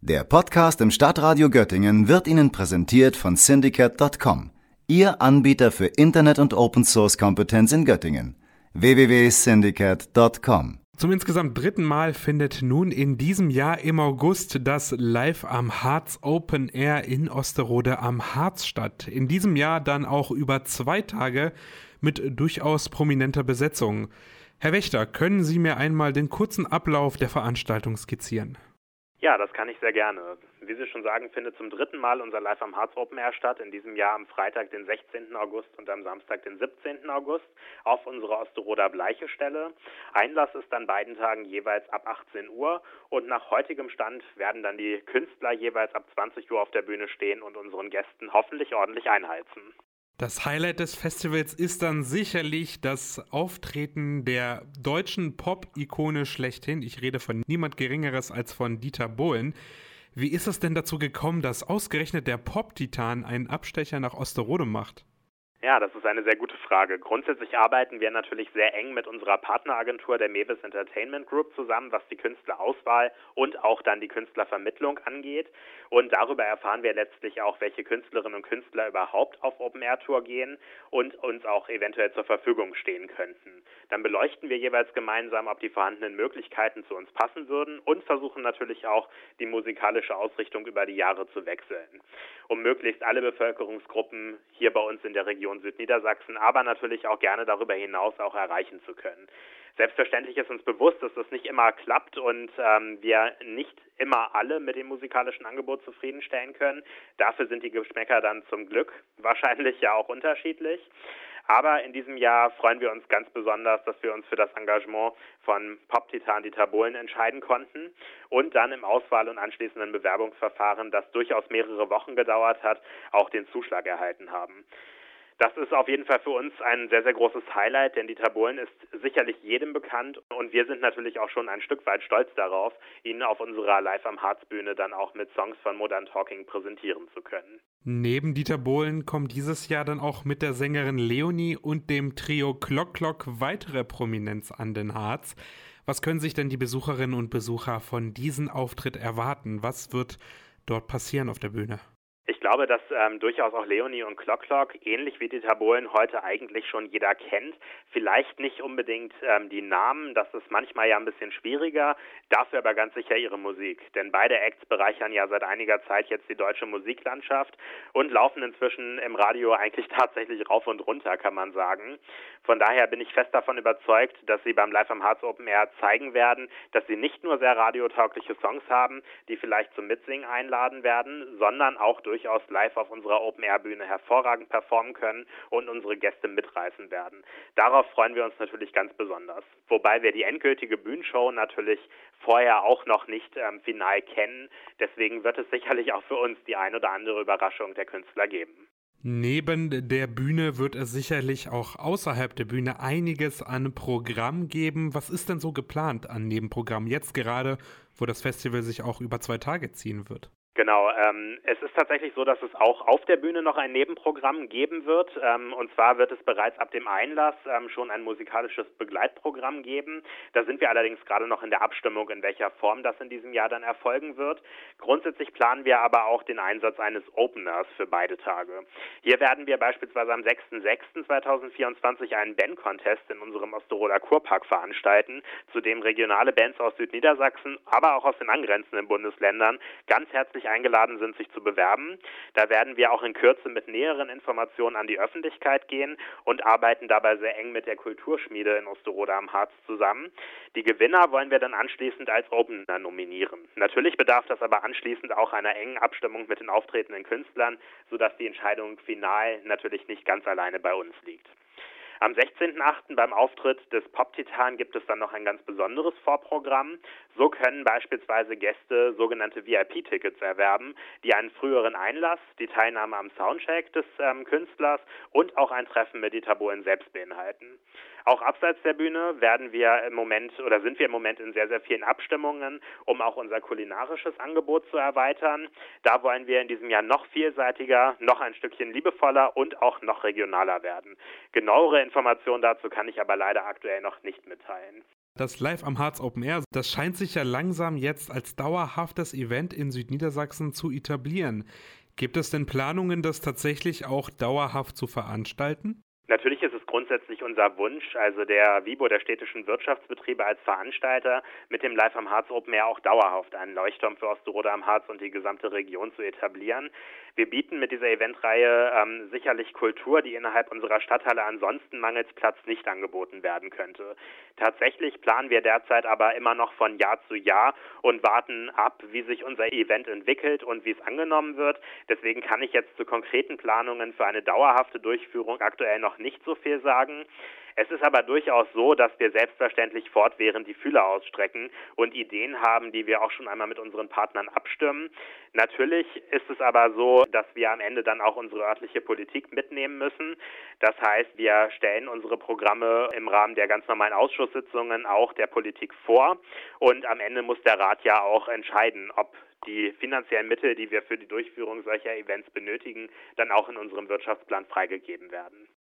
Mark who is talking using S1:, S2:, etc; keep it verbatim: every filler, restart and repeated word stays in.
S1: Der Podcast im Stadtradio Göttingen wird Ihnen präsentiert von Syndicate Punkt com, Ihr Anbieter für Internet- und Open-Source-Kompetenz in Göttingen. w w w punkt syndicate punkt com.
S2: Zum insgesamt dritten Mal findet nun in diesem Jahr im August das Live am Harz Open Air in Osterode am Harz statt. In diesem Jahr dann auch über zwei Tage mit durchaus prominenter Besetzung. Herr Wächter, können Sie mir einmal den kurzen Ablauf der Veranstaltung skizzieren?
S3: Ja, das kann ich sehr gerne. Wie Sie schon sagen, findet zum dritten Mal unser Live am Harz Open Air statt. In diesem Jahr am Freitag, den sechzehnten August und am Samstag, den siebzehnten August auf unserer Osteroder Bleichestelle. Einlass ist an beiden Tagen jeweils ab achtzehn Uhr und nach heutigem Stand werden dann die Künstler jeweils ab zwanzig Uhr auf der Bühne stehen und unseren Gästen hoffentlich ordentlich einheizen.
S2: Das Highlight des Festivals ist dann sicherlich das Auftreten der deutschen Pop-Ikone schlechthin. Ich rede von niemand Geringeres als von Dieter Bohlen. Wie ist es denn dazu gekommen, dass ausgerechnet der Pop-Titan einen Abstecher nach Osterode macht?
S3: Ja, das ist eine sehr gute Frage. Grundsätzlich arbeiten wir natürlich sehr eng mit unserer Partneragentur der Mewis Entertainment Group zusammen, was die Künstlerauswahl und auch dann die Künstlervermittlung angeht. Und darüber erfahren wir letztlich auch, welche Künstlerinnen und Künstler überhaupt auf Open-Air-Tour gehen und uns auch eventuell zur Verfügung stehen könnten. Dann beleuchten wir jeweils gemeinsam, ob die vorhandenen Möglichkeiten zu uns passen würden und versuchen natürlich auch, die musikalische Ausrichtung über die Jahre zu wechseln, um möglichst alle Bevölkerungsgruppen hier bei uns in der Region Südniedersachsen, aber natürlich auch gerne darüber hinaus auch erreichen zu können. Selbstverständlich ist uns bewusst, dass das nicht immer klappt und ähm, wir nicht immer alle mit dem musikalischen Angebot zufriedenstellen können. Dafür sind die Geschmäcker dann zum Glück wahrscheinlich ja auch unterschiedlich. Aber in diesem Jahr freuen wir uns ganz besonders, dass wir uns für das Engagement von Pop-Titan Dieter Bohlen entscheiden konnten und dann im Auswahl- und anschließenden Bewerbungsverfahren, das durchaus mehrere Wochen gedauert hat, auch den Zuschlag erhalten haben. Das ist auf jeden Fall für uns ein sehr, sehr großes Highlight, denn Dieter Bohlen ist sicherlich jedem bekannt und wir sind natürlich auch schon ein Stück weit stolz darauf, ihn auf unserer Live am Harz Bühne dann auch mit Songs von Modern Talking präsentieren zu können.
S2: Neben Dieter Bohlen kommen dieses Jahr dann auch mit der Sängerin Leonie und dem Trio Klock Klock weitere Prominenz an den Harz. Was können sich denn die Besucherinnen und Besucher von diesem Auftritt erwarten? Was wird dort passieren auf der Bühne?
S3: Ich glaube, dass ähm, durchaus auch Leonie und Klock Klock, ähnlich wie Dieter Bohlen, heute eigentlich schon jeder kennt. Vielleicht nicht unbedingt ähm, die Namen, das ist manchmal ja ein bisschen schwieriger, dafür aber ganz sicher ihre Musik. Denn beide Acts bereichern ja seit einiger Zeit jetzt die deutsche Musiklandschaft und laufen inzwischen im Radio eigentlich tatsächlich rauf und runter, kann man sagen. Von daher bin ich fest davon überzeugt, dass sie beim Live am Harz Open Air zeigen werden, dass sie nicht nur sehr radiotaugliche Songs haben, die vielleicht zum Mitsingen einladen werden, sondern auch durch durchaus live auf unserer Open-Air-Bühne hervorragend performen können und unsere Gäste mitreißen werden. Darauf freuen wir uns natürlich ganz besonders. Wobei wir die endgültige Bühnenshow natürlich vorher auch noch nicht ähm, final kennen. Deswegen wird es sicherlich auch für uns die ein oder andere Überraschung der Künstler geben.
S2: Neben der Bühne wird es sicherlich auch außerhalb der Bühne einiges an Programm geben. Was ist denn so geplant an Nebenprogrammen jetzt gerade, wo das Festival sich auch über zwei Tage ziehen wird?
S3: Genau, ähm, es ist tatsächlich so, dass es auch auf der Bühne noch ein Nebenprogramm geben wird. Ähm, und zwar wird es bereits ab dem Einlass ähm, schon ein musikalisches Begleitprogramm geben. Da sind wir allerdings gerade noch in der Abstimmung, in welcher Form das in diesem Jahr dann erfolgen wird. Grundsätzlich planen wir aber auch den Einsatz eines Openers für beide Tage. Hier werden wir beispielsweise am sechsten sechsten zweitausendvierundzwanzig einen Band-Contest in unserem Osteroder Kurpark veranstalten, zu dem regionale Bands aus Südniedersachsen, aber auch aus den angrenzenden Bundesländern ganz herzlich eingeladen sind, sich zu bewerben. Da werden wir auch in Kürze mit näheren Informationen an die Öffentlichkeit gehen und arbeiten dabei sehr eng mit der Kulturschmiede in Osterode am Harz zusammen. Die Gewinner wollen wir dann anschließend als Opener nominieren. Natürlich bedarf das aber anschließend auch einer engen Abstimmung mit den auftretenden Künstlern, sodass die Entscheidung final natürlich nicht ganz alleine bei uns liegt. Am sechzehnten achten beim Auftritt des Pop-Titan gibt es dann noch ein ganz besonderes Vorprogramm. So können beispielsweise Gäste sogenannte V I P-Tickets erwerben, die einen früheren Einlass, die Teilnahme am Soundcheck des ähm, Künstlers und auch ein Treffen mit Dieter Bohlen selbst beinhalten. Auch abseits der Bühne werden wir im Moment oder sind wir im Moment in sehr, sehr vielen Abstimmungen, um auch unser kulinarisches Angebot zu erweitern. Da wollen wir in diesem Jahr noch vielseitiger, noch ein Stückchen liebevoller und auch noch regionaler werden. Genauere Informationen dazu kann ich aber leider aktuell noch nicht mitteilen.
S2: Das Live am Harz Open Air, das scheint sich ja langsam jetzt als dauerhaftes Event in Südniedersachsen zu etablieren. Gibt es denn Planungen, das tatsächlich auch dauerhaft zu veranstalten?
S3: Natürlich ist es grundsätzlich unser Wunsch, also der W I B O, der städtischen Wirtschaftsbetriebe als Veranstalter, mit dem Live am Harz Open Air auch dauerhaft einen Leuchtturm für Osterode am Harz und die gesamte Region zu etablieren. Wir bieten mit dieser Eventreihe ähm, sicherlich Kultur, die innerhalb unserer Stadthalle ansonsten mangels Platz nicht angeboten werden könnte. Tatsächlich planen wir derzeit aber immer noch von Jahr zu Jahr und warten ab, wie sich unser Event entwickelt und wie es angenommen wird. Deswegen kann ich jetzt zu konkreten Planungen für eine dauerhafte Durchführung aktuell noch nicht so viel sagen. Es ist aber durchaus so, dass wir selbstverständlich fortwährend die Fühler ausstrecken und Ideen haben, die wir auch schon einmal mit unseren Partnern abstimmen. Natürlich ist es aber so, dass wir am Ende dann auch unsere örtliche Politik mitnehmen müssen. Das heißt, wir stellen unsere Programme im Rahmen der ganz normalen Ausschusssitzungen auch der Politik vor und am Ende muss der Rat ja auch entscheiden, ob die finanziellen Mittel, die wir für die Durchführung solcher Events benötigen, dann auch in unserem Wirtschaftsplan freigegeben werden.